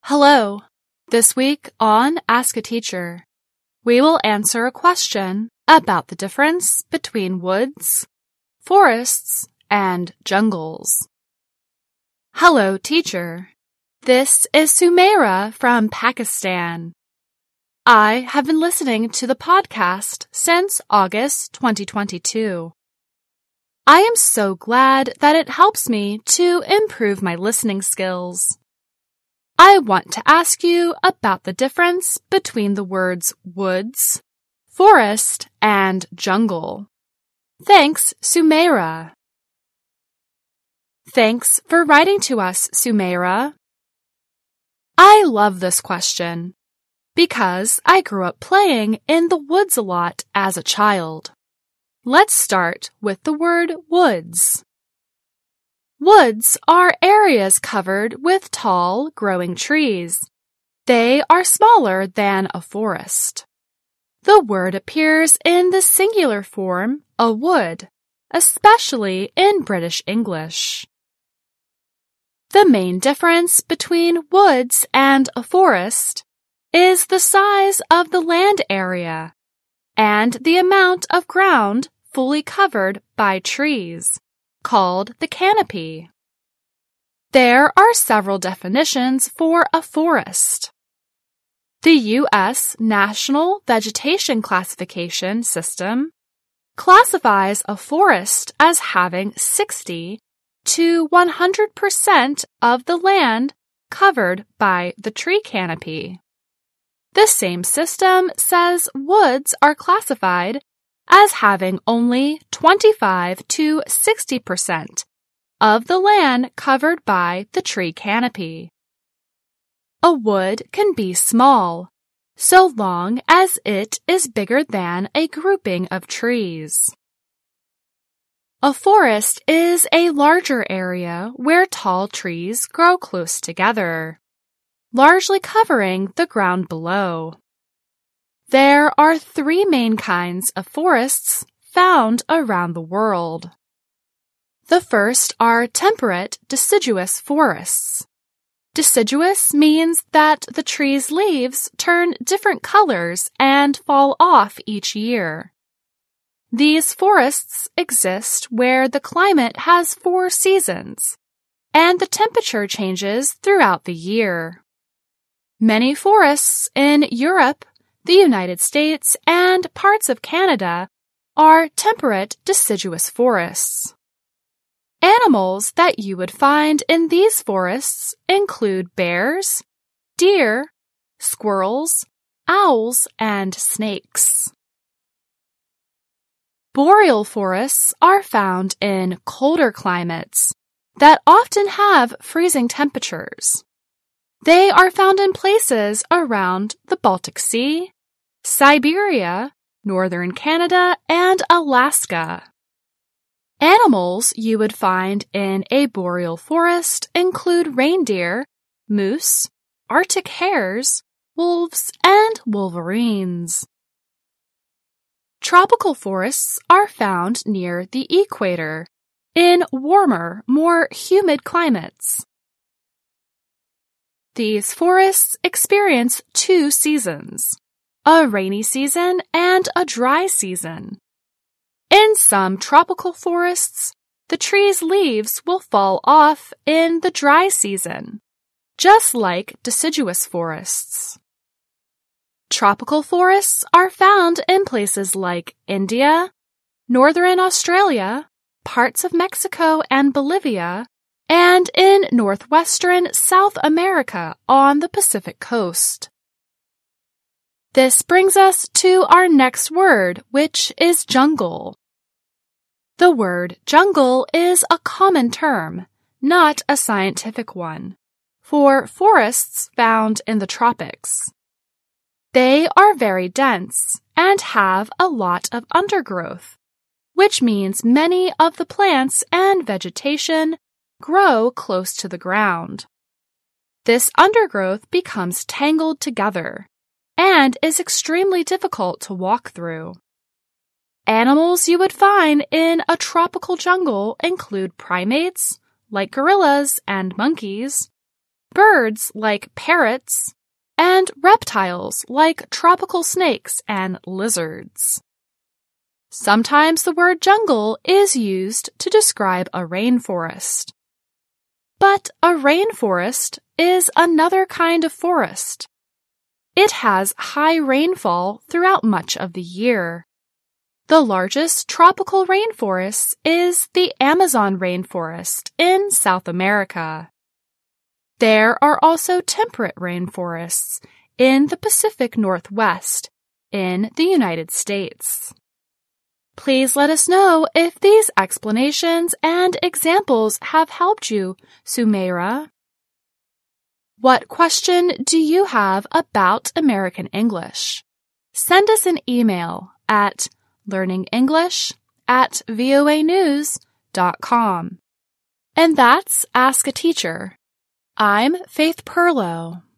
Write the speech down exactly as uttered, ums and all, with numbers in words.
Hello. This week on Ask a Teacher, we will answer a question about the difference between woods, forests, and jungles. Hello, teacher. This is Sumaira from Pakistan. I have been listening to the podcast since August twenty twenty-two. I am so glad that it helps me to improve my listening skills. I want to ask you about the difference between the words woods, forest, and jungle. Thanks, Sumaira. Thanks for writing to us, Sumaira. I love this question because I grew up playing in the woods a lot as a child. Let's start with the word woods. Woods are areas covered with tall, growing trees. They are smaller than a forest. The word appears in the singular form, a wood, especially in British English. The main difference between woods and a forest is the size of the land area and the amount of ground fully covered by trees, called the canopy. There are several definitions for a forest. The U S National Vegetation Classification System classifies a forest as having sixty to one hundred percent of the land covered by the tree canopy. The same system says woods are classified as having only twenty-five to sixty percent of the land covered by the tree canopy. A wood can be small, so long as it is bigger than a grouping of trees. A forest is a larger area where tall trees grow close together, largely covering the ground below. There are three main kinds of forests found around the world. The first are temperate deciduous forests. Deciduous means that the tree's leaves turn different colors and fall off each year. These forests exist where the climate has four seasons, and the temperature changes throughout the year. Many forests in Europe, the United States, and parts of Canada are temperate deciduous forests. Animals that you would find in these forests include bears, deer, squirrels, owls, and snakes. Boreal forests are found in colder climates that often have freezing temperatures. They are found in places around the Baltic Sea, Siberia, northern Canada, and Alaska. Animals you would find in a boreal forest include reindeer, moose, Arctic hares, wolves, and wolverines. Tropical forests are found near the equator, in warmer, more humid climates. These forests experience two seasons, a rainy season and a dry season. In some tropical forests, the tree's leaves will fall off in the dry season, just like deciduous forests. Tropical forests are found in places like India, northern Australia, parts of Mexico and Bolivia, and in northwestern South America on the Pacific coast. This brings us to our next word, which is jungle. The word jungle is a common term, not a scientific one, for forests found in the tropics. They are very dense and have a lot of undergrowth, which means many of the plants and vegetation grow close to the ground. This undergrowth becomes tangled together and is extremely difficult to walk through. Animals you would find in a tropical jungle include primates, like gorillas and monkeys, birds like parrots, and reptiles like tropical snakes and lizards. Sometimes the word jungle is used to describe a rainforest. But a rainforest is another kind of forest. It has high rainfall throughout much of the year. The largest tropical rainforest is the Amazon rainforest in South America. There are also temperate rainforests in the Pacific Northwest in the United States. Please let us know if these explanations and examples have helped you, Sumaira. What question do you have about American English? Send us an email at learningenglish at voanews dot com. And that's Ask a Teacher. I'm Faith Perlow.